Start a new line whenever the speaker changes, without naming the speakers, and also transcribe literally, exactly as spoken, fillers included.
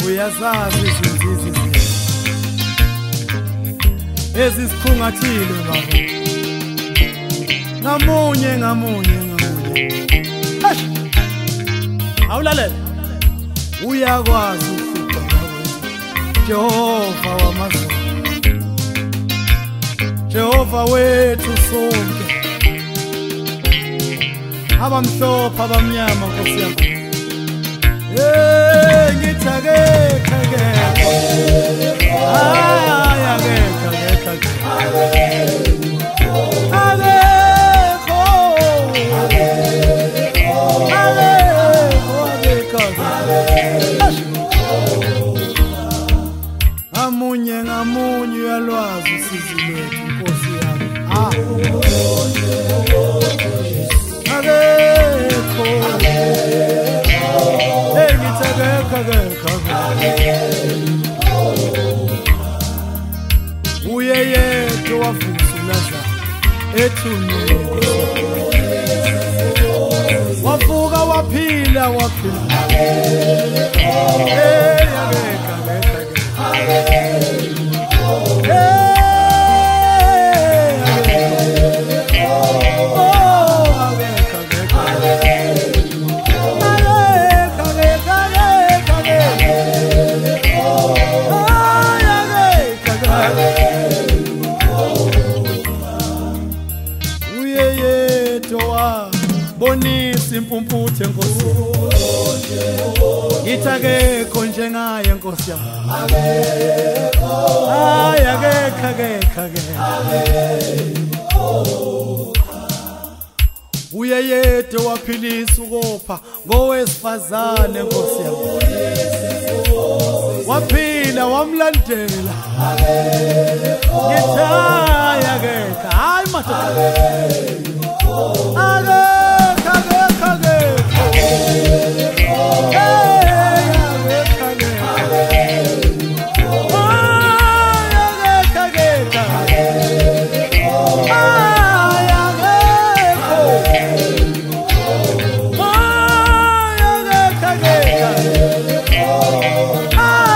uyazazi izinzizi ezisikhungathile baba ngamunye ngamunye ngamunye hash awulalela uyakwazi ukuhlupha ngawe Jehova wamazulu Jehova wethu sonke abamhlophe abamnyama Nkosi yami eh ngithake khake ay ake khake khake alekho alekho ngamunye ngamunye uyalwazi usizi lwethu Nkosi yami ah alekho hey ngithake khake khake uye yedwa wavusa uLazarus ethuneni wavuka waphila waphila hey yabeka beka bonisa impumputhe Nkosi ngithakekho njengaye Nkosi yami ay akekho akekho akekho uye yedwa waphilisa ukopha ngowesifazane Nkosi yami waphila wamlandela ngithaya akekho hayi madoda
Ah